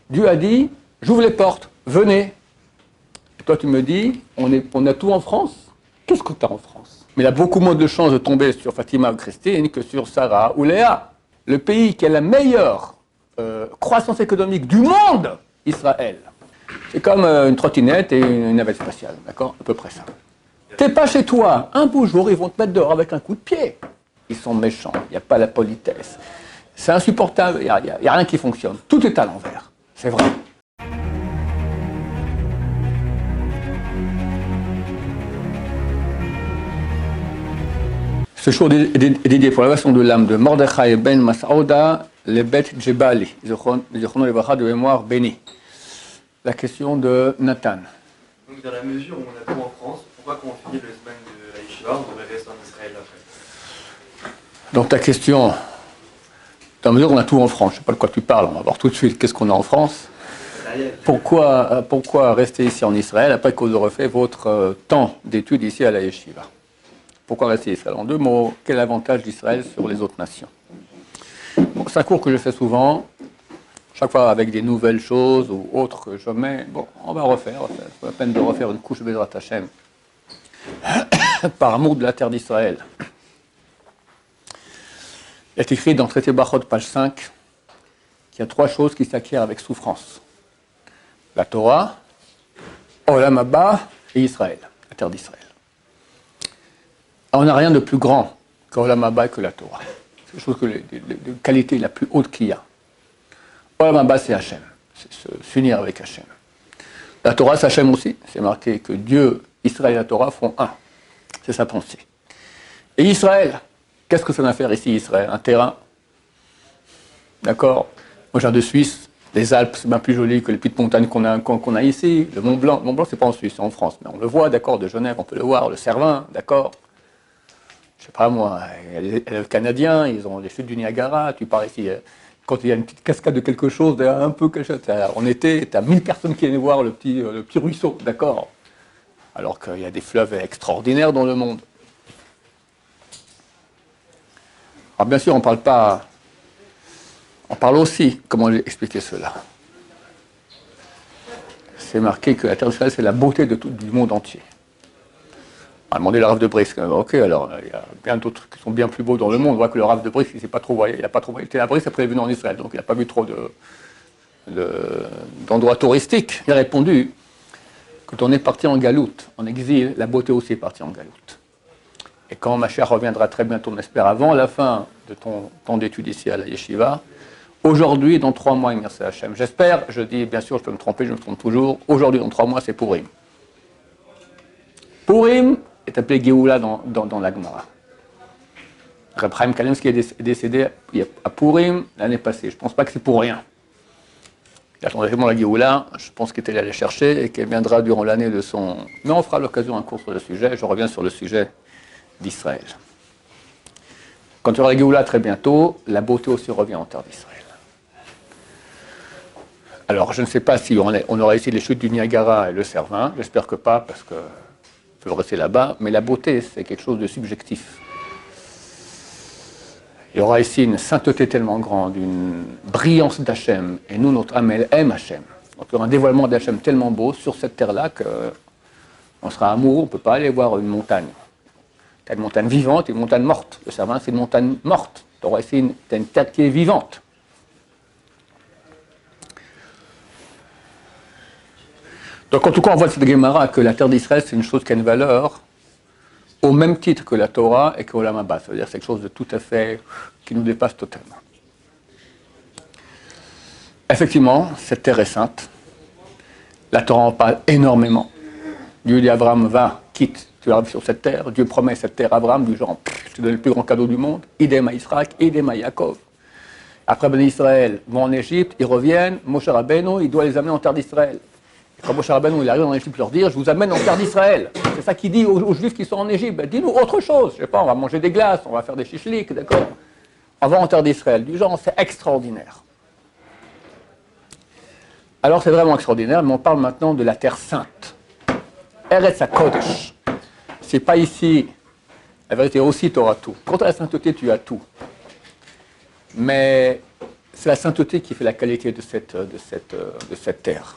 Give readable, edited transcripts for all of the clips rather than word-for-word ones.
Dieu a dit, j'ouvre les portes, venez. Et toi, tu me dis, on a tout en France. Qu'est-ce que tu as en France? Mais il a beaucoup moins de chances de tomber sur Fatima ou Christine que sur Sarah ou Léa. Le pays qui a la meilleure croissance économique du monde, Israël. C'est comme une trottinette et une navette spatiale, d'accord? À peu près ça. T'es pas chez toi, un beau jour, ils vont te mettre dehors avec un coup de pied. Ils sont méchants, il n'y a pas la politesse. C'est insupportable, il n'y a rien qui fonctionne. Tout est à l'envers, c'est vrai. Ce show est dédié pour la version de l'âme de Mordechai ben Mas'ouda, les bêtes Djebali, Zichrono Levacha de mémoire béni. La question de Nathan. Donc dans la mesure où on a tout en France, pourquoi quand on finit le semaine de la Yeshiva, on devrait rester en Israël après? Donc ta question, dans la mesure où on a tout en France, je ne sais pas de quoi tu parles, on va voir tout de suite qu'est-ce qu'on a en France. Pourquoi rester ici en Israël après que vous aurez fait votre temps d'études ici à la Yeshiva? Pourquoi rester ici? En deux mots, quel est l'avantage d'Israël sur les autres nations? Bon, c'est un cours que je fais souvent, chaque fois avec des nouvelles choses ou autres que je mets. Bon, on va refaire. C'est la peine de refaire une couche Bezrat Hashem par amour de la terre d'Israël. Il est écrit dans le traité Brachot, page 5, qu'il y a trois choses qui s'acquièrent avec souffrance. La Torah, Olam Haba et Israël, la terre d'Israël. On n'a rien de plus grand qu'Olam Haba et que la Torah. C'est quelque chose de qualité la plus haute qu'il y a. Olam Haba, c'est Hachem, c'est s'unir avec Hachem. La Torah, c'est Hachem aussi. C'est marqué que Dieu, Israël et la Torah font un. C'est sa pensée. Et Israël, qu'est-ce que ça va faire ici, Israël? Un terrain. D'accord? Moi, je viens de Suisse. Les Alpes, c'est bien plus joli que les petites montagnes qu'on a ici. Le Mont Blanc. Le Mont Blanc, c'est pas en Suisse, c'est en France. Mais on le voit, d'accord, de Genève, on peut le voir. Le Cervin, d'accord? Je sais pas moi, les Canadiens, ils ont les chutes du Niagara. Tu pars ici, quand il y a une petite cascade de quelque chose, un peu caché. En été, tu as 1000 personnes qui viennent voir le petit ruisseau, d'accord? Alors qu'il y a des fleuves extraordinaires dans le monde. Alors bien sûr, on parle pas. On parle aussi, comment j'ai expliqué cela? C'est marqué que la terre d'Israël, c'est la beauté du monde entier. On a demandé le Rav de Brisk. Ok, alors il y a bien d'autres qui sont bien plus beaux dans le monde. On voit que le Rav de Brisk, il n'a pas trop voyé. Il était à Brisk après il est venu en Israël, donc il n'a pas vu trop d'endroits touristiques. Il a répondu, quand on est parti en galoute, en exil, la beauté aussi est partie en galoute. Et quand Mashiach reviendra très bientôt, on espère, avant la fin de ton temps d'études ici à la Yeshiva, aujourd'hui, dans 3 mois, merci Hachem. J'espère, je dis, bien sûr, je peux me tromper, je me trompe toujours. Aujourd'hui, dans 3 mois, c'est Purim. Purim est appelé Géoula dans la Gemara. Reb Chaim Kanievsky est décédé à Purim l'année passée. Je ne pense pas que c'est pour rien. Il attendait vraiment la Géoula, je pense qu'il était allé chercher et qu'elle viendra durant l'année de son... Mais on fera à l'occasion un cours sur le sujet, je reviens sur le sujet d'Israël. Quand il y aura la Géoula très bientôt, la beauté aussi revient en terre d'Israël. Alors, je ne sais pas si on aura ici les chutes du Niagara et le Cervin, j'espère que pas, parce que peuvent rester là-bas, mais la beauté, c'est quelque chose de subjectif. Il y aura ici une sainteté tellement grande, une brillance d'Hachem, et nous, notre âme, elle aime Hachem. Donc, il y aura un dévoilement d'Hachem tellement beau sur cette terre-là qu'on sera amoureux, on ne peut pas aller voir une montagne. Tu as une montagne vivante et une montagne morte. Le Cervin, c'est une montagne morte. Tu auras ici une terre qui est vivante. Donc, en tout cas, on voit de cette Gemara que la terre d'Israël, c'est une chose qui a une valeur au même titre que la Torah et que Olam Haba. C'est-à-dire que c'est quelque chose de tout à fait qui nous dépasse totalement. Effectivement, cette terre est sainte. La Torah en parle énormément. Dieu dit à Abraham, va, quitte, tu arrives sur cette terre. Dieu promet cette terre à Abraham, du genre, je te donne le plus grand cadeau du monde. Idem à Israël, idem à Yaakov. Après, Ben Israël vont en Égypte, ils reviennent. Moshe Rabbeinu, il doit les amener en terre d'Israël. Quand Moshe Rabbeinu il arrive en Égypte, leur dire, je vous amène en terre d'Israël. C'est ça qu'il dit aux Juifs qui sont en Égypte. Ben, dis-nous autre chose. Je sais pas, on va manger des glaces, on va faire des chichliks, d'accord? On va en terre d'Israël. Du genre, c'est extraordinaire. Alors, c'est vraiment extraordinaire, mais on parle maintenant de la terre sainte. Eretz HaKodesh. C'est pas ici. La vérité aussi, tu auras tout. Quant à la sainteté, tu as tout. Mais c'est la sainteté qui fait la qualité de cette terre.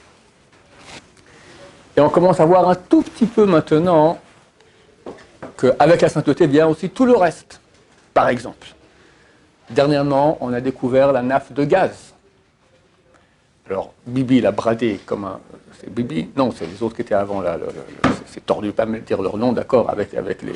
Et on commence à voir un tout petit peu maintenant qu'avec la sainteté vient aussi tout le reste. Par exemple, dernièrement, on a découvert la nappe de gaz. Alors, Bibi l'a bradé comme un... C'est Bibi? Non, c'est les autres qui étaient avant. Là, c'est tordu de ne pas me dire leur nom, d'accord, avec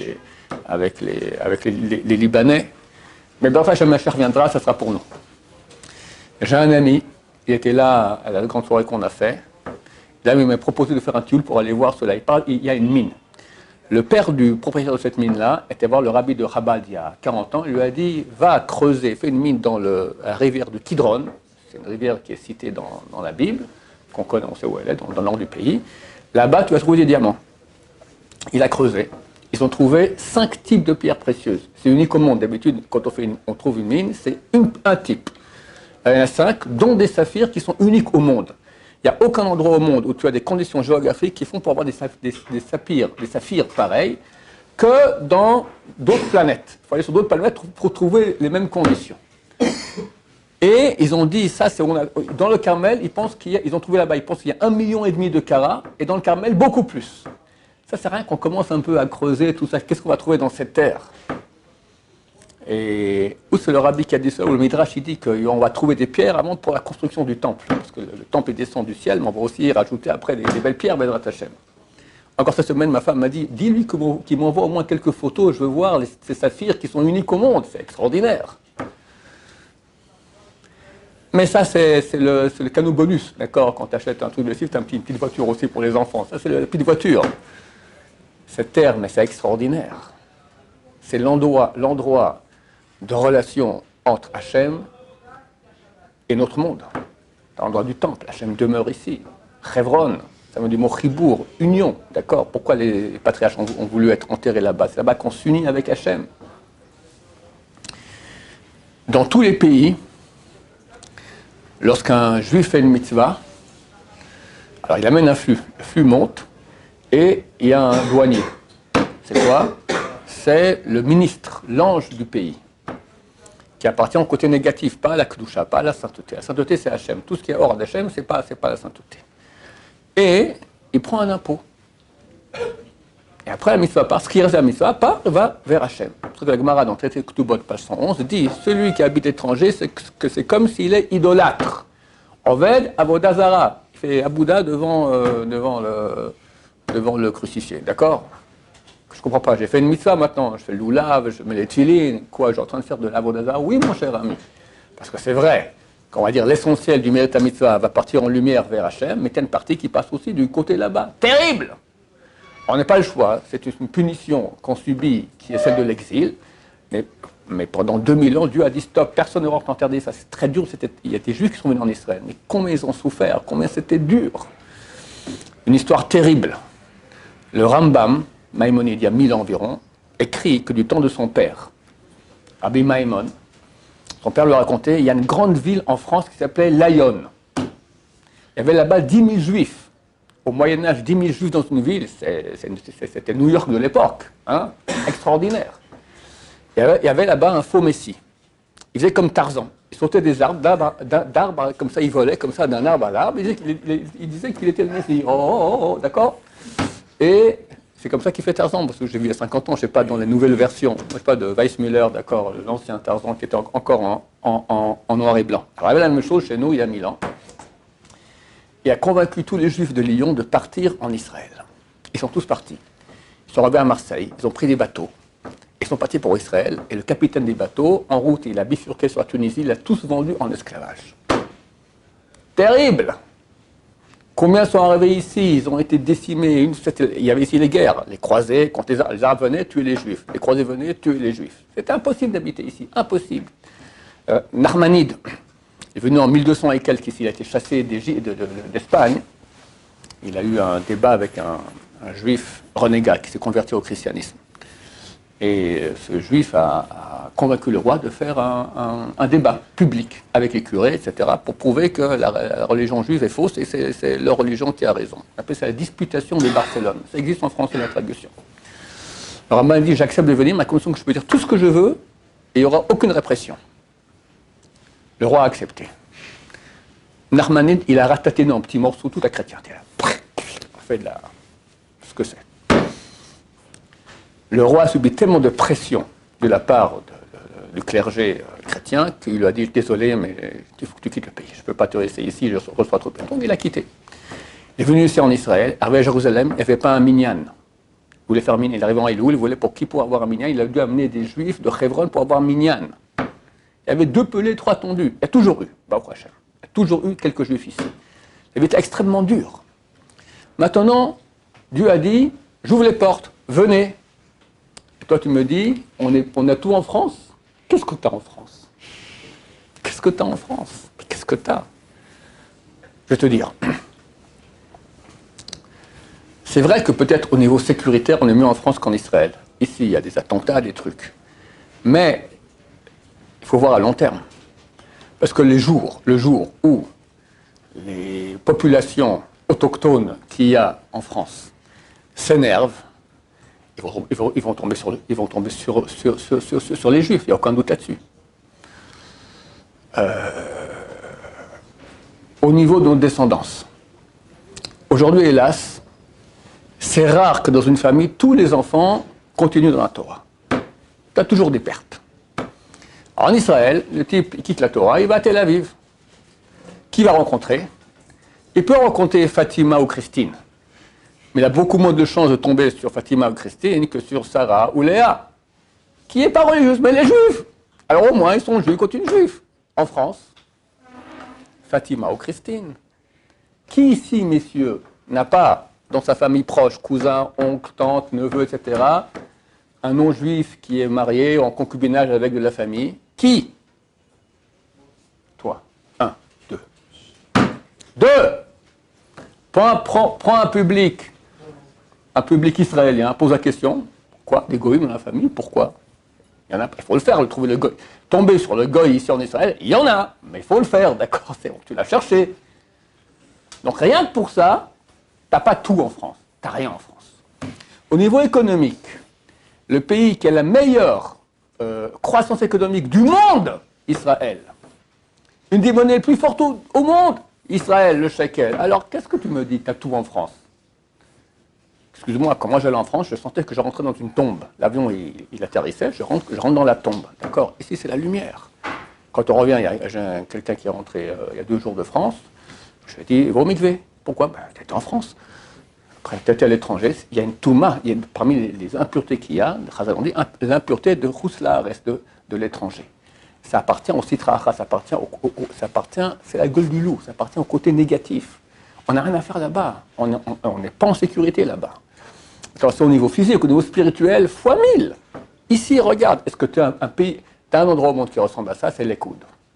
les Libanais. Mais ben, enfin, jamais cher reviendra, ça sera pour nous. J'ai un ami, il était là à la grande soirée qu'on a fait. Là, il m'a proposé de faire un tioul pour aller voir cela. Il y a une mine. Le père du propriétaire de cette mine-là était voir le rabbi de Chabad il y a 40 ans. Il lui a dit, va creuser, fais une mine dans la rivière de Kidron. C'est une rivière qui est citée dans la Bible, qu'on connaît, on sait où elle est, dans le nord du pays. Là-bas, tu vas trouver des diamants. Il a creusé. Ils ont trouvé 5 types de pierres précieuses. C'est unique au monde. D'habitude, quand on trouve une mine, c'est un type. Il y en a 5, dont des saphirs qui sont uniques au monde. Il n'y a aucun endroit au monde où tu as des conditions géographiques qui font pour avoir des saphirs pareils que dans d'autres planètes. Il faut aller sur d'autres planètes pour trouver les mêmes conditions. Et ils ont dit, ça, dans le Carmel, ils ont trouvé là-bas, ils pensent qu'il y a 1,5 million de carats, et dans le Carmel, beaucoup plus. Ça, c'est rien qu'on commence un peu à creuser tout ça. Qu'est-ce qu'on va trouver dans cette terre? Et où c'est le rabbi qui a dit ça, ou le Midrash, il dit qu'on va trouver des pierres avant pour la construction du temple. Parce que le temple descend du ciel, mais on va aussi y rajouter après des belles pierres, Bezrat Hashem. Encore cette semaine, ma femme m'a dit, dis-lui qu'il m'envoie au moins quelques photos, je veux voir ces saphirs qui sont uniques au monde, c'est extraordinaire. Mais ça, c'est le canot bonus, d'accord? Quand tu achètes un truc de cif, tu as une petite voiture aussi pour les enfants. Ça, c'est la petite voiture. Cette terre, mais c'est extraordinaire. C'est l'endroit de relation entre Hachem et notre monde. Dans l'endroit du temple, Hachem demeure ici. Chevron, ça veut dire du mot chibour, union, d'accord? Pourquoi les patriarches ont voulu être enterrés là-bas? C'est là-bas qu'on s'unit avec Hachem. Dans tous les pays, lorsqu'un juif fait une mitzvah, alors il amène un flux. Le flux monte et il y a un douanier. C'est quoi? C'est le ministre, l'ange du pays, qui appartient au côté négatif, pas à la Kedusha, pas à la sainteté. La sainteté, c'est Hachem. Tout ce qui est hors d'Hachem, c'est pas la sainteté. Et il prend un impôt. Et après la mitzvah part, ce qui reste de la mitzvah part, va vers Hachem. Parce que la Gemara, dans le traité de Ketubot, page 111, dit celui qui habite étranger, c'est comme s'il est idolâtre. Oved Avodazara. Il fait Abouda devant le crucifié. D'accord? Je ne comprends pas. J'ai fait une mitzvah maintenant. Je fais le loulav, je mets les tfilines. Quoi, je suis en train de faire de l'avodazara? Oui, mon cher ami. Parce que c'est vrai qu'on va dire l'essentiel du mérite à mitzvah va partir en lumière vers Hachem, mais il y a une partie qui passe aussi du côté là-bas. Terrible! On n'a pas le choix. C'est une punition qu'on subit qui est celle de l'exil. Mais pendant 2000 ans, Dieu a dit stop, personne ne rentre en terre d'Israël. C'est très dur. Il y a des juifs qui sont venus en Israël. Mais combien ils ont souffert, combien c'était dur. Une histoire terrible. Le Rambam, Maïmonide, il y a 1000 ans environ, écrit que du temps de son père, Rabbi Maïmon, son père lui racontait, il y a une grande ville en France qui s'appelait Lyon. Il y avait là-bas 10 000 juifs. Au Moyen-Âge, 10 000 juifs dans une ville, c'était New York de l'époque. Hein, extraordinaire. Il y avait là-bas un faux messie. Il faisait comme Tarzan. Il sautait des arbres, d'arbres, comme ça, il volait, comme ça, d'un arbre à l'arbre. Il disait qu'il était le messie. Oh, d'accord? Et c'est comme ça qu'il fait Tarzan, parce que j'ai vu il y a 50 ans, je ne sais pas, dans les nouvelles versions, je ne sais pas, de Weissmuller, d'accord, l'ancien Tarzan qui était encore en noir et blanc. Alors il y avait la même chose chez nous il y a 1000 ans. Il a convaincu tous les juifs de Lyon de partir en Israël. Ils sont tous partis. Ils sont arrivés à Marseille, ils ont pris des bateaux. Ils sont partis pour Israël, et le capitaine des bateaux, en route, il a bifurqué sur la Tunisie, il l'a tous vendu en esclavage. Terrible! Combien sont arrivés ici? Ils ont été décimés. Il y avait ici les guerres. Les croisés, quand les Arabes venaient, tuer les Juifs. Les croisés venaient, tuer les Juifs. C'était impossible d'habiter ici. Impossible. Narmanide est venu en 1200 et quelques ici. Il a été chassé d'Espagne. Il a eu un débat avec un Juif renégat qui s'est converti au christianisme. Et ce Juif a convaincu le roi de faire un débat public avec les curés, etc., pour prouver que la religion juive est fausse et c'est leur religion qui a raison. On appelle ça la disputation de Barcelone. Ça existe en français, la traduction. Alors, il m'a dit, j'accepte de venir, ma condition que je peux dire tout ce que je veux et il n'y aura aucune répression. Le roi a accepté. Narmanide, il a ratatiné en petits morceaux toute la chrétienté. On fait de la... ce que c'est. Le roi a subi tellement de pression de la part du clergé chrétien qu'il lui a dit « Désolé, mais il faut que tu quittes le pays. Je ne peux pas te laisser ici, je reçois trop de peine. » Donc il a quitté. Il est venu ici en Israël, arrivé à Jérusalem, il n'y avait pas un minyan. Il voulait faire minyan. Il arrivait en Elul, il voulait pour qui pour avoir un minyan. Il a dû amener des juifs de Hebron pour avoir un minyan. Il y avait 2 pelés, 3 tondus. Il y a toujours eu, Baruch Hashem. Il y a toujours eu quelques juifs ici. Ça avait été extrêmement dur. Maintenant, Dieu a dit, j'ouvre les portes, venez. Et toi, tu me dis, on a tout en France. Qu'est-ce que tu as en France? Qu'est-ce que tu as en France? Qu'est-ce que tu as? Je vais te dire. C'est vrai que peut-être au niveau sécuritaire, on est mieux en France qu'en Israël. Ici, il y a des attentats, des trucs. Mais il faut voir à long terme. Parce que le jour où les populations autochtones qu'il y a en France s'énervent, ils vont tomber sur les Juifs, il n'y a aucun doute là-dessus. Au niveau de notre descendance, aujourd'hui, hélas, c'est rare que dans une famille, tous les enfants continuent dans la Torah. Tu as toujours des pertes. En Israël, le type il quitte la Torah, il va à Tel Aviv. Qui va rencontrer? Il peut rencontrer Fatima ou Christine. Mais il a beaucoup moins de chances de tomber sur Fatima ou Christine que sur Sarah ou Léa, qui est pas religieuse, mais les juifs. Alors au moins, ils sont juifs, ils continuent juifs. En France, Fatima ou Christine. Qui ici, messieurs, n'a pas dans sa famille proche, cousin, oncle, tante, neveu, etc., un non-juif qui est marié en concubinage avec de la famille? Qui? Toi. 1, 2. 2. Prends un public israélien, pose la question, pourquoi des goïs dans la famille? Pourquoi? Il y en a, il faut le faire, trouver le goï. Tomber sur le goï ici en Israël, il y en a, mais il faut le faire, d'accord, c'est bon, tu l'as cherché. Donc rien que pour ça, t'as pas tout en France, t'as rien en France. Au niveau économique, le pays qui a la meilleure croissance économique du monde, Israël. Une des monnaies les plus fortes au monde, Israël, le shekel. Alors qu'est-ce que tu me dis, t'as tout en France? Excuse-moi, quand moi j'allais en France, je sentais que je rentrais dans une tombe. L'avion, il atterrissait, je rentre dans la tombe, d'accord? Ici, c'est la lumière. Quand on revient, j'ai quelqu'un qui est rentré il y a 2 jours de France, je lui ai dit, va au mikvé. Pourquoi? Ben, tu étais en France. Après, tu étais à l'étranger, il y a une touma, parmi les impuretés qu'il y a, on dit l'impureté de Rousla reste de l'étranger. Ça appartient au Sitracha, ça appartient, c'est la gueule du loup, ça appartient au côté négatif. On n'a rien à faire là-bas, on n'est pas en sécurité là-bas. C'est au niveau physique, au niveau spirituel, fois 1000. Ici, regarde, est-ce que tu as un pays, tu as un endroit au monde qui ressemble à ça, c'est l'Ekoud.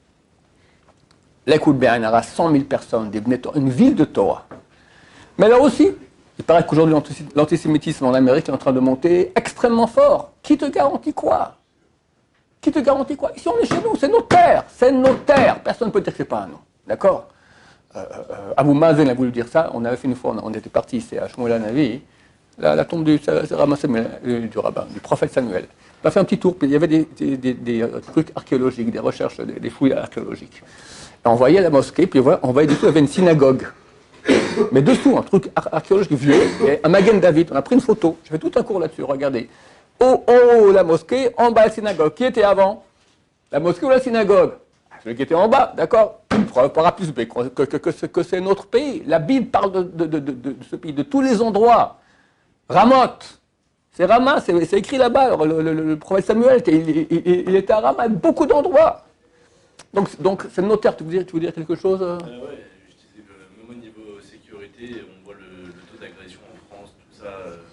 L'Ekoud Be'anara, 100 000 personnes, une ville de Torah. Mais là aussi, il paraît qu'aujourd'hui, l'antisémitisme en Amérique est en train de monter extrêmement fort. Qui te garantit quoi? Qui te garantit quoi? Ici, on est chez nous, c'est notre terre, Personne ne peut dire que ce n'est pas un nom, d'accord? Abou Mazen a voulu dire ça, on avait fait une fois, on était parti, c'est à Shmuel Hanavi, la tombe du rabbin, du prophète Samuel. On a fait un petit tour, puis il y avait des trucs archéologiques, des recherches, des fouilles archéologiques. Et on voyait la mosquée, puis on voyait dessous, il y avait une synagogue. Mais dessous, un truc archéologique vieux, un Magen David, on a pris une photo, je fais tout un cours là-dessus, regardez. En haut, la mosquée, en bas, la synagogue. Qui était avant? La mosquée ou la synagogue? Celui qui était en bas, d'accord? Une preuve par A plus B que c'est notre pays. La Bible parle de ce pays, de tous les endroits. Ramoth, c'est Rama, c'est écrit là-bas. Alors, le prophète Samuel, il était à Rama, beaucoup d'endroits. Donc c'est notaire, tu veux dire quelque chose? Oui, même au niveau sécurité, on voit le taux d'agression en France, tout ça.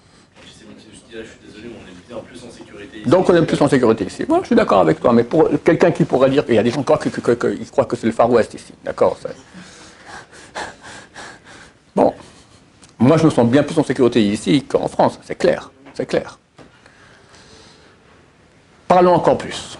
Je suis désolé, mais on est bien plus en sécurité ici. Donc on est plus en sécurité ici. Moi, je suis d'accord avec toi, mais pour quelqu'un qui pourrait dire, il y a des gens qui croient que c'est le Far West ici, d'accord? Bon, moi je me sens bien plus en sécurité ici qu'en France, c'est clair, c'est clair. Parlons encore plus.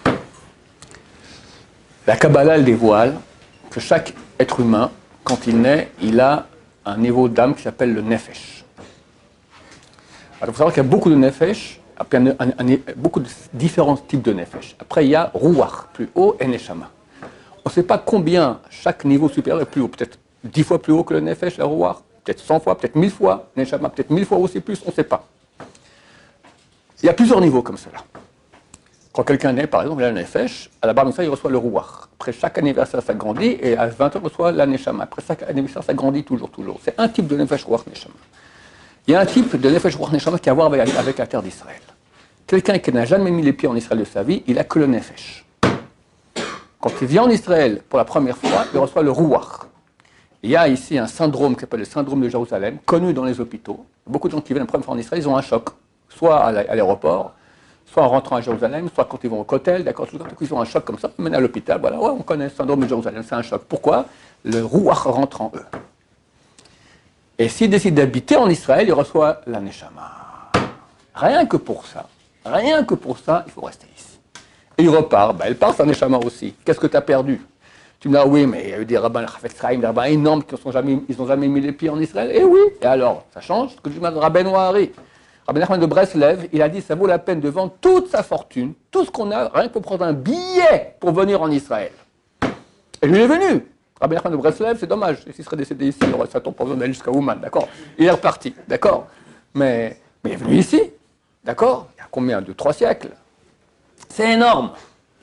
La Kabbalah, elle dévoile que chaque être humain, quand il naît, il a un niveau d'âme qui s'appelle le Nefesh. Alors, il faut savoir qu'il y a beaucoup de Nefesh, beaucoup de différents types de Nefesh. Après, il y a Ruach, plus haut, et Neshama. On ne sait pas combien chaque niveau supérieur est plus haut. Peut-être 10 fois plus haut que le Nefesh, la Rouar, peut-être 100 fois, peut-être 1000 fois, Neshama, peut-être 1000 fois aussi plus, on ne sait pas. Il y a plusieurs niveaux comme cela. Quand quelqu'un naît, par exemple, il a le Nefesh, à la barre il reçoit le Rouar. Après chaque anniversaire, ça grandit, et à 20 ans, il reçoit la Neshama. Après chaque anniversaire, ça grandit toujours. C'est un type de Nefesh Rouar Neshama. Il y a un type de Nefesh Rouar Neshama qui a à voir avec la terre d'Israël. Quelqu'un qui n'a jamais mis les pieds en Israël de sa vie, il n'a que le Nefesh. Quand il vient en Israël pour la première fois, il reçoit le Rouar. Il y a ici un syndrome qui s'appelle le syndrome de Jérusalem, connu dans les hôpitaux. Beaucoup de gens qui viennent la première fois en Israël, ils ont un choc, soit à l'aéroport, soit en rentrant à Jérusalem, soit quand ils vont au Kotel, d'accord, tout coup, ils ont un choc comme ça, ils mènent à l'hôpital, voilà, ouais, on connaît le syndrome de Jérusalem, c'est un choc. Pourquoi? Le Rouar rentre en eux. Et s'ils décident d'habiter en Israël, ils reçoivent la Neshama. Rien que pour ça, il faut rester ici. Et il repart, il part sa Neshama aussi. Qu'est-ce que tu as perdu? Tu me dis, ah oui, mais il y a eu des rabbins, des rabbins énormes qui n'ont jamais mis les pieds en Israël. Et oui, et alors, ça change? Ce que je dis, Rabben Ouahari, Rabben Nachman de Breslev, il a dit, ça vaut la peine de vendre toute sa fortune, tout ce qu'on a, rien que pour prendre un billet pour venir en Israël. Et lui, il est venu. Rabben Nachman de Breslev, c'est dommage. S'il serait décédé ici, il aurait ça tombe pour besoin d'aller jusqu'à Ouman, d'accord? Il est reparti, d'accord? Mais il est venu ici, d'accord? Il y a combien? 2-3 siècles. C'est énorme.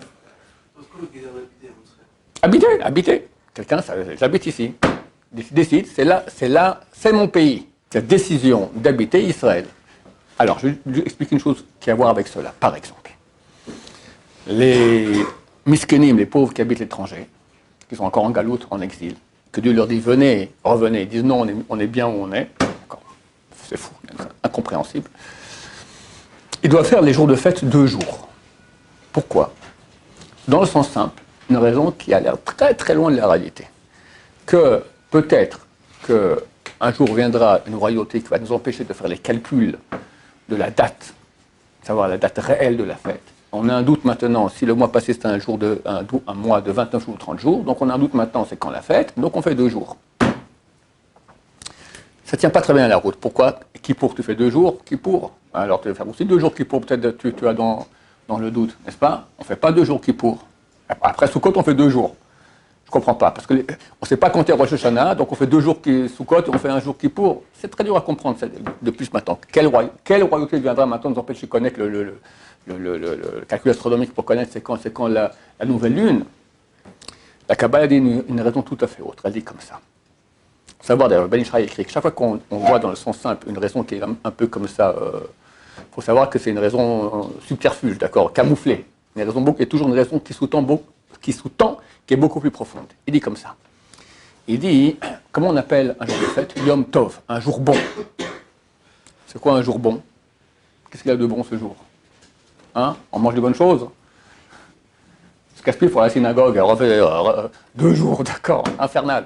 Habiter. Quelqu'un, j'habite ici. Décide, c'est mon pays. Cette décision d'habiter Israël. Alors, je vais vous expliquer une chose qui a à voir avec cela. Par exemple, les miskenim, les pauvres qui habitent l'étranger, qui sont encore en galoute, en exil, que Dieu leur dit, venez, revenez, ils disent non, on est bien où on est. C'est fou, c'est incompréhensible. Ils doivent faire les jours de fête 2 jours. Pourquoi? Dans le sens simple, une raison qui a l'air très très loin de la réalité. Que peut-être qu'un jour viendra une royauté qui va nous empêcher de faire les calculs de la date, savoir la date réelle de la fête. On a un doute maintenant, si le mois passé c'était un mois de 29 jours ou 30 jours, donc on a un doute maintenant, c'est quand la fête, donc on fait 2 jours. Ça ne tient pas très bien à la route. Pourquoi? Kippour, tu fais 2 jours, Kippour. Alors tu vas faire aussi 2 jours Kippour, peut-être tu as dans le doute, n'est-ce pas? On ne fait pas 2 jours Kippour. Après Sukkot, on fait 2 jours. Je ne comprends pas, parce qu'on ne sait pas compter Rosh Hashanah, donc on fait 2 jours Sukkot et on fait 1 jour Kippour. C'est très dur à comprendre de plus maintenant. Quelle royauté viendra maintenant nous empêcher de connaître le calcul astronomique pour connaître c'est quand la nouvelle lune? La Kabbalah dit une raison tout à fait autre. Elle dit comme ça. Faut savoir, d'ailleurs, Ben Ishraï écrit que chaque fois qu'on voit dans le sens simple une raison qui est un peu comme ça, faut savoir que c'est une raison subterfuge, d'accord, camouflée. Une raison, il y a toujours une raison qui sous-tend, qui est beaucoup plus profonde. Il dit comme ça. Il dit, comment on appelle un jour de fête? Yom Tov, un jour bon. C'est quoi un jour bon? Qu'est-ce qu'il y a de bon ce jour? Hein? On mange de bonnes choses? Se casse-pied pour la synagogue, elle refait 2 jours, d'accord, infernal.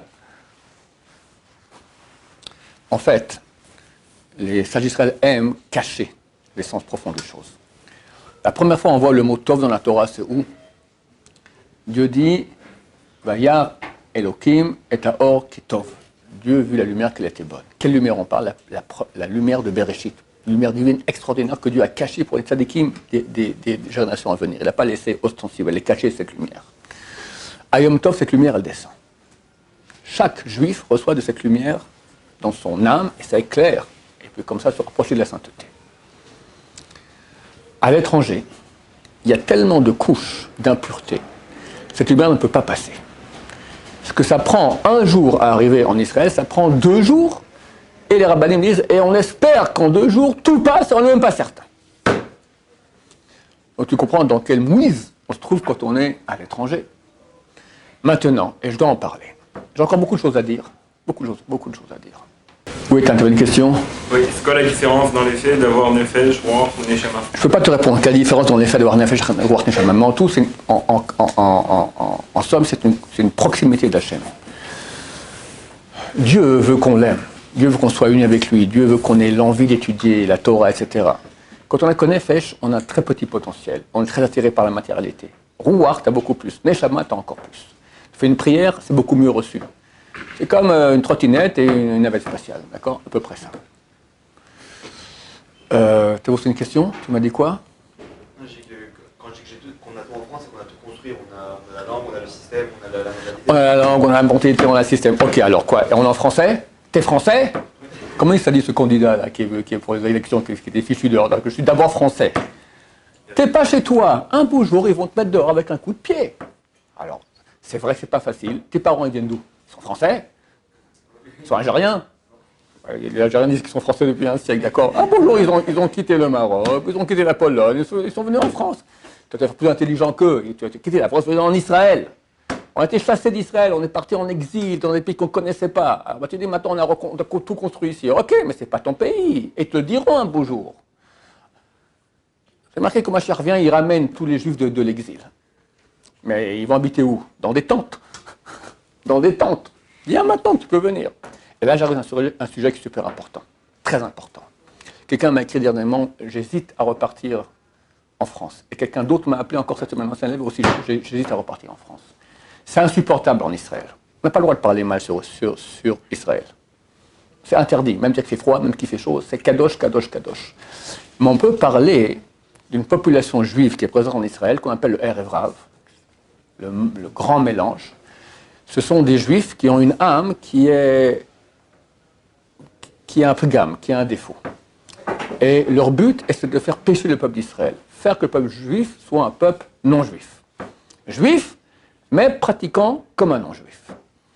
En fait, les sages d'Israël aiment cacher l'essence profonde des choses. La première fois on voit le mot Tov dans la Torah, c'est où? Dieu dit, Vayar Elohim et Haor ki Tov. Dieu vit la lumière qu'elle était bonne. Quelle lumière on parle? La lumière de Bereshit. Une lumière divine extraordinaire que Dieu a cachée pour les tzadikim des générations à venir. Il n'a pas laissé ostensible, elle est cachée cette lumière. À Yom Tov, cette lumière, elle descend. Chaque juif reçoit de cette lumière dans son âme et ça éclaire. Et puis comme ça se rapprocher de la sainteté. À l'étranger, il y a tellement de couches d'impureté. Cette lumière ne peut pas passer. Ce que ça prend 1 jour à arriver en Israël, ça prend 2 jours. Et les rabbinim disent, et on espère qu'en 2 jours, tout passe et on n'est même pas certain. Donc tu comprends dans quelle mouise on se trouve quand on est à l'étranger. Maintenant, et je dois en parler, j'ai encore beaucoup de choses à dire. Beaucoup de choses à dire. Oui, tu as une question? Oui, c'est quoi la différence dans l'effet d'avoir Nefesh, Ruach ou Neshama? Je ne peux pas te répondre. Quelle différence dans l'effet d'avoir Nefesh, Ruach, Neshama? Mais en tout, en somme, c'est une proximité d'Hachem. Dieu veut qu'on l'aime. Dieu veut qu'on soit unis avec lui. Dieu veut qu'on ait l'envie d'étudier la Torah, etc. Quand on a connu Nefesh, on a un très petit potentiel. On est très attiré par la matérialité. Ruach, tu as beaucoup plus. Neshama, tu as encore plus. Tu fais une prière, c'est beaucoup mieux reçu. C'est comme une trottinette et une navette spatiale, d'accord? À peu près ça. Tu as posé une question? Tu m'as dit quoi? Quand je dis qu'on a tout en France, c'est qu'on a tout construit. On a la langue, on a le système, on a la mentalité. On a la langue, on a la mentalité, on a le système. Ok, alors quoi? Et on est en français? T'es français? Comment il s'est dit ce candidat là qui est pour les élections, qui était fichu dehors? Je suis d'abord français. T'es pas chez toi. Un beau jour, ils vont te mettre dehors avec un coup de pied. Alors, c'est vrai que c'est pas facile. Tes parents, ils viennent d'où? Ils sont français? Ils sont algériens? Les Algériens disent qu'ils sont français depuis un siècle, d'accord? Ah bonjour, ils ont quitté le Maroc, ils ont quitté la Pologne, ils sont venus en France. Tu es plus intelligent qu'eux, tu as quitté la France, tu es en Israël. On a été chassés d'Israël, on est parti en exil dans des pays qu'on ne connaissait pas. Alors bah, tu dis, maintenant on a tout construit ici. Ok, mais c'est pas ton pays, et te le diront un beau jour. J'ai remarqué que Mashiach revient, il ramène tous les juifs de l'exil. Mais ils vont habiter où? Dans des tentes. Dans des tentes. Viens maintenant, tu peux venir. Et là, j'arrive sur un sujet qui est super important, très important. Quelqu'un m'a écrit dernièrement, j'hésite à repartir en France. Et quelqu'un d'autre m'a appelé encore cette semaine, un élève aussi, j'hésite à repartir en France. C'est insupportable en Israël. On n'a pas le droit de parler mal sur Israël. C'est interdit, même dire qu'il fait froid, même qu'il fait chaud, c'est kadosh, kadosh, kadosh. Mais on peut parler d'une population juive qui est présente en Israël, qu'on appelle le Erev Rav, le grand mélange. Ce sont des juifs qui ont une âme qui a un pgam, qui a un défaut. Et leur but est de faire pécher le peuple d'Israël, faire que le peuple juif soit un peuple non juif. Juif, mais pratiquant comme un non juif.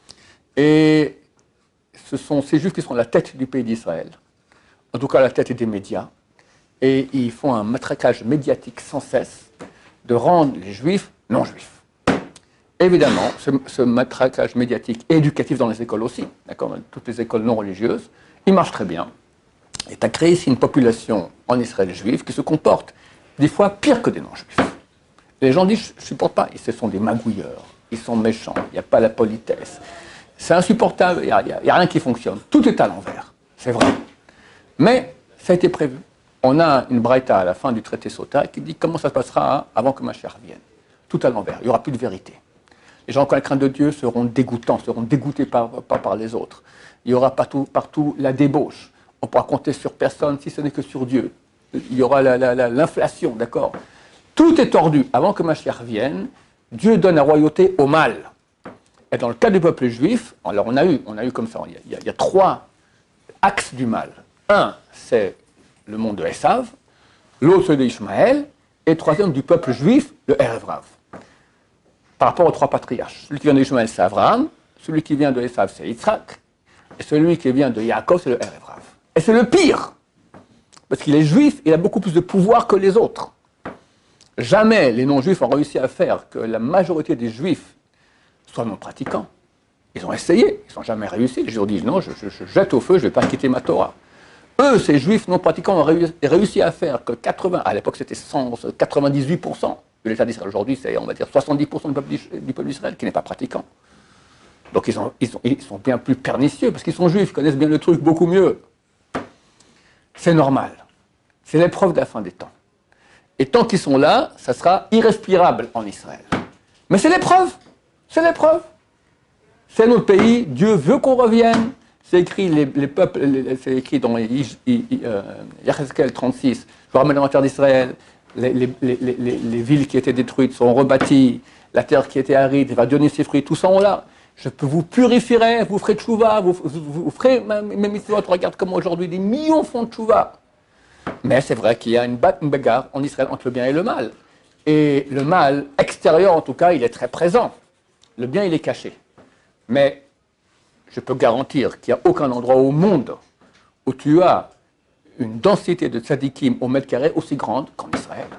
Et ce sont ces juifs qui sont la tête du pays d'Israël, en tout cas la tête des médias, et ils font un matraquage médiatique sans cesse de rendre les juifs non juifs. Évidemment, ce matraquage médiatique et éducatif dans les écoles aussi, d'accord, dans toutes les écoles non religieuses, il marche très bien. Et tu as créé ici une population en Israël juive qui se comporte des fois pire que des non-juifs. Les gens disent, je ne supporte pas, ce sont des magouilleurs, ils sont méchants, il n'y a pas la politesse. C'est insupportable, il n'y a rien qui fonctionne. Tout est à l'envers, c'est vrai. Mais ça a été prévu. On a une braïta à la fin du traité Sota qui dit comment ça se passera avant que Mashiach revienne. Tout à l'envers, il n'y aura plus de vérité. Les gens qui ont la crainte de Dieu seront dégoûtants, seront dégoûtés par les autres. Il y aura partout la débauche. On ne pourra compter sur personne si ce n'est que sur Dieu. Il y aura l'inflation, d'accord? Tout est tordu. Avant que Mashiach vienne, Dieu donne la royauté au mal. Et dans le cas du peuple juif, alors on a eu comme ça, il y a trois axes du mal. Un, c'est le monde de Esav, l'autre celui d'Ishmaël, et le troisième du peuple juif, le Erev Rav. Par rapport aux trois patriarches. Celui qui vient d'Ishmaël, c'est Abraham, celui qui vient de Esav, c'est Yitzhak, et celui qui vient de Yaakov, c'est le Erev Rav. Et c'est le pire, parce qu'il est juif, il a beaucoup plus de pouvoir que les autres. Jamais les non-juifs ont réussi à faire que la majorité des juifs soient non pratiquants. Ils ont essayé, ils n'ont jamais réussi. Les juifs disent non, je jette au feu, je ne vais pas quitter ma Torah. Eux, ces juifs non pratiquants, ont réussi à faire que 80, à l'époque c'était 98% de l'État d'Israël. Aujourd'hui, c'est on va dire 70% du peuple d'Israël qui n'est pas pratiquant. Donc ils sont bien plus pernicieux, parce qu'ils sont juifs, ils connaissent bien le truc beaucoup mieux. C'est normal. C'est l'épreuve de la fin des temps. Et tant qu'ils sont là, ça sera irrespirable en Israël. Mais c'est l'épreuve. C'est l'épreuve. C'est notre pays. Dieu veut qu'on revienne. C'est écrit, les peuples, c'est écrit dans Yechezkel 36. Je vous ramène en terre d'Israël. Les villes qui étaient détruites sont rebâties. La terre qui était aride va donner ses fruits. Tout ça, on l'a. Je vous purifierai, vous ferez tchouva, vous ferez même histoire. Tu regardes comme aujourd'hui des millions font tchouva. Mais c'est vrai qu'il y a une bagarre en Israël entre le bien et le mal. Et le mal extérieur, en tout cas, il est très présent. Le bien, il est caché. Mais je peux garantir qu'il n'y a aucun endroit au monde où tu as une densité de tzadikim au mètre carré aussi grande qu'en Israël.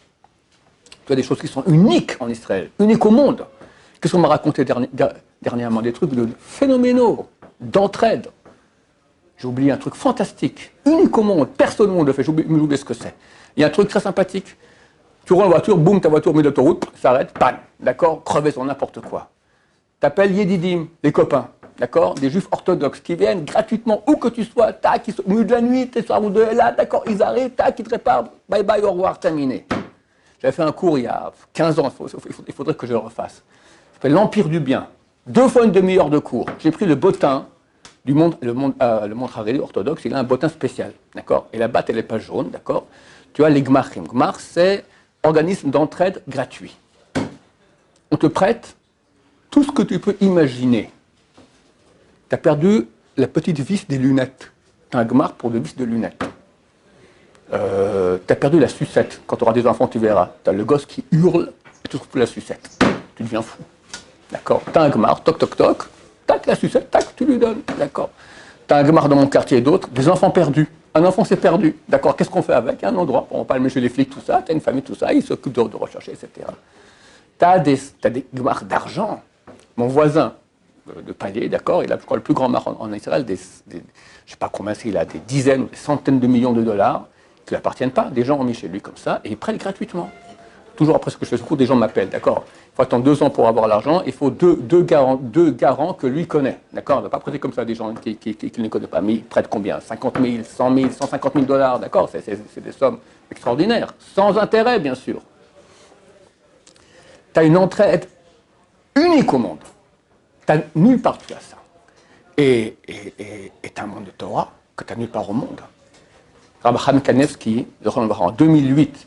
Tu as des choses qui sont uniques en Israël, uniques au monde. Qu'est-ce qu'on m'a raconté dernièrement? Des trucs phénoménaux, d'entraide. J'ai oublié un truc fantastique, unique au monde, personne au monde le fait, j'ai oublié ce que c'est. Il y a un truc très sympathique. Tu roules en voiture, boum, ta voiture au milieu de l'autoroute, s'arrête, panne, d'accord, crevaison, n'importe quoi. T'appelles Yedidim, les copains, d'accord, des juifs orthodoxes qui viennent gratuitement, où que tu sois, tac, au milieu de la nuit, t'es sur la route de là, d'accord, ils arrivent, tac, ils te réparent, bye bye, au revoir, terminé. J'avais fait un cours il y a 15 ans, il faudrait que je le refasse. Ça s'appelle l'Empire du Bien. 2 fois une demi-heure de cours. J'ai pris le bottin du monde, le monde haredi orthodoxe, il a un bottin spécial, d'accord. Et la batte, elle n'est pas jaune, d'accord. Tu as les gmachim. Gmach, c'est organisme d'entraide gratuit. on te prête tout ce que tu peux imaginer. Tu as perdu la petite vis des lunettes. Tu as un gmar pour le vis de lunettes. Tu as perdu la sucette. Quand tu auras des enfants, tu verras. Tu as le gosse qui hurle et tu trouves plus la sucette. Tu deviens fou. D'accord? Tu as un gmar, toc, toc, toc. Tac, la sucette, tac, tu lui donnes. D'accord? Tu as un gmar dans mon quartier et d'autres. Des enfants perdus. Un enfant s'est perdu. D'accord? Qu'est-ce qu'on fait avec? Il y a un endroit. On va pas le mettre chez les flics, tout ça. Tu as une famille, tout ça. Ils s'occupent de rechercher, etc. Tu as des gmars d'argent. Mon voisin de palier, d'accord, il a, je crois, le plus grand mar en Israël, je ne sais pas combien c'est, il a des dizaines ou des centaines de millions de dollars qui ne lui appartiennent pas. Des gens ont mis chez lui comme ça et ils prennent gratuitement. Toujours après ce que je fais ce cours, des gens m'appellent, d'accord. Il faut attendre 2 ans pour avoir l'argent, il faut deux garants que lui connaît, d'accord. Il ne va pas prêter comme ça des gens qu'il ne connaît pas, mais il prête combien? 50 000, 100 000, 150 000 dollars, d'accord, c'est des sommes extraordinaires, sans intérêt, bien sûr. Tu as une entraide unique au monde. Nulle part tu as ça. Et tu as un monde de Torah que tu n'as nulle part au monde. Rabbi Chaim Kanevsky, en 2008,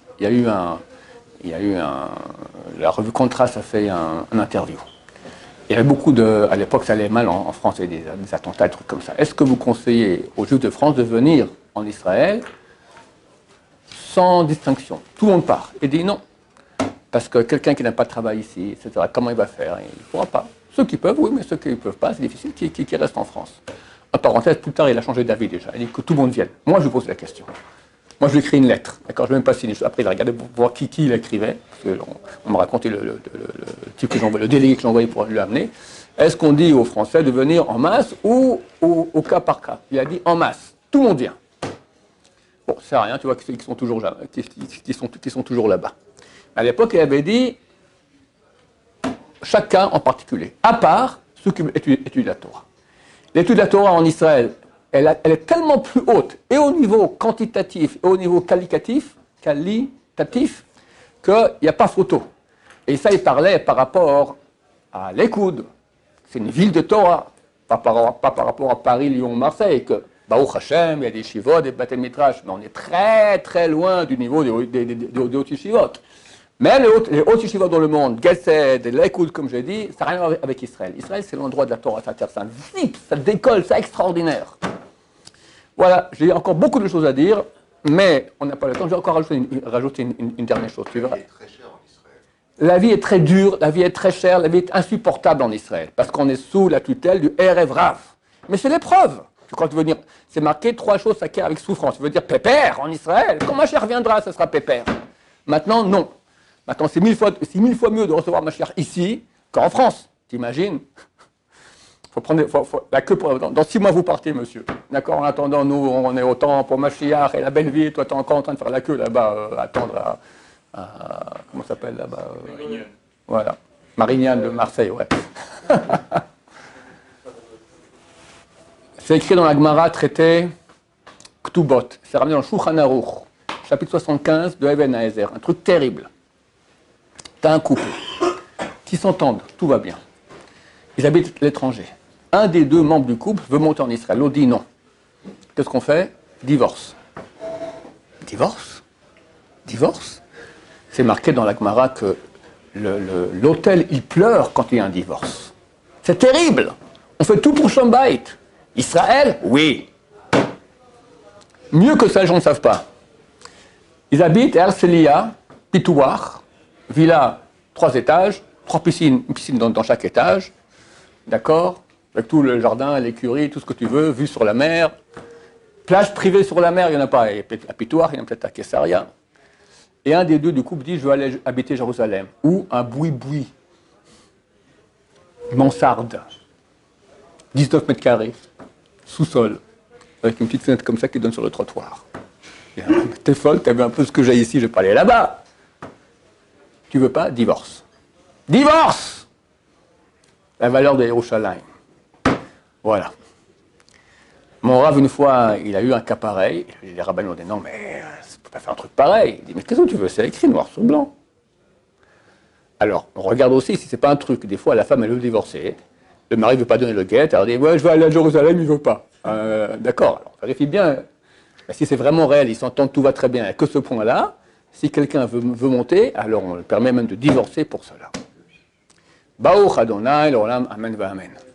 la revue Contrast a fait un interview. Il y avait beaucoup à l'époque ça allait mal en France, il y avait des attentats, des trucs comme ça. Est-ce que vous conseillez aux Juifs de France de venir en Israël sans distinction? Tout le monde part. Il dit non. Parce que quelqu'un qui n'a pas de travail ici, etc., comment il va faire? Il ne pourra pas. Ceux qui peuvent, oui, mais ceux qui ne peuvent pas, c'est difficile, qui restent en France. En parenthèse, plus tard, il a changé d'avis déjà. Il dit que tout le monde vienne. Moi, je lui pose la question. Moi, je lui écris une lettre. D'accord, je ne vais même pas signer. Après, il a regardé pour voir qui il écrivait. Parce on m'a raconté le type que j'envoie, le délégué que j'ai envoyé pour lui amener. Est-ce qu'on dit aux Français de venir en masse ou au cas par cas? Il a dit en masse. Tout le monde vient. Bon, ça sert à rien, tu vois, qu'ils sont toujours là-bas. À l'époque, il avait dit chacun en particulier, à part ceux qui étudient la Torah. L'étude de la Torah en Israël, elle est tellement plus haute, et au niveau quantitatif, et au niveau qualitatif, qu'il n'y a pas photo. Et ça, il parlait par rapport à l'Écoud. C'est une ville de Torah, pas par rapport à Paris, Lyon, Marseille, que Baruch Hashem, il y a des shivot, des Beth Midrash, mais on est très très loin du niveau des hautes shivot. Mais les hautes yeshivot dans le monde, Gesed, l'Écoute, comme j'ai dit, ça n'a rien à voir avec Israël. Israël, c'est l'endroit de la Torah, ça zip, ça décolle, c'est extraordinaire. Voilà, j'ai encore beaucoup de choses à dire, mais on n'a pas le temps. Je vais encore rajouter une dernière chose. Tu verras. La vie est très dure, la vie est très chère, la vie est insupportable en Israël, parce qu'on est sous la tutelle du Erev Rav. Mais c'est l'épreuve. Quand tu veux dire, c'est marqué 3 choses s'acquièrent avec souffrance. Tu veux dire pépère en Israël. Quand Mashiach reviendra, ça sera pépère. Maintenant, non. Maintenant, c'est 1000 fois mieux de recevoir Mashiach ici qu'en France. T'imagines? Faut prendre la queue pour... Dans 6 mois, vous partez, monsieur. D'accord? En attendant, nous, on est au temps pour Mashiach et la belle vie. Toi, tu es encore en train de faire la queue là-bas, attendre comment ça s'appelle là-bas? Marignane. Voilà. Marignane de Marseille, ouais. C'est écrit dans la Gemara, traité Ktubot. C'est ramené dans le Shulchan Aruch, chapitre 75 de Even Haezer. Un truc terrible. Tu as un couple qui s'entendent, tout va bien. Ils habitent l'étranger. Un des 2 membres du couple veut monter en Israël. L'autre dit non. Qu'est-ce qu'on fait? Divorce. Divorce? Divorce? C'est marqué dans la Gemara que l'hôtel, il pleure quand il y a un divorce. C'est terrible. On fait tout pour Shalom Bayit. Israël? Oui. Mieux que ça, les gens ne savent pas. Ils habitent à Herzliya, Pitouar, villa 3 étages, 3 piscines, une piscine dans chaque étage, d'accord? Avec tout le jardin, l'écurie, tout ce que tu veux, vue sur la mer. Plage privée sur la mer, il n'y en a pas à Pitouar, il y en a peut-être à Kessaria. Et un des 2 du couple dit, je veux aller habiter Jérusalem. Ou un boui-boui, mansarde, 19 mètres carrés, sous-sol, avec une petite fenêtre comme ça qui donne sur le trottoir. T'es folle, t'as vu un peu ce que j'ai ici, je vais pas aller là-bas. Tu veux pas? Divorce. Divorce! La valeur de Yerushalayim. Voilà. Mon Rav, une fois, il a eu un cas pareil. Les rabbins lui ont dit, non, mais tu peux pas faire un truc pareil. Il dit, mais qu'est-ce que tu veux? C'est écrit noir sur blanc. Alors, on regarde aussi si c'est pas un truc. Des fois, la femme, elle veut divorcer. Le mari ne veut pas donner le guet. Elle dit, ouais, je vais aller à Jérusalem, il ne veut pas. D'accord, alors vérifie bien. Si c'est vraiment réel, ils s'entendent, tout va très bien. Que ce point-là, si quelqu'un veut monter, alors on le permet même de divorcer pour cela. Baruch Adonai, l'olam, amen, va amen.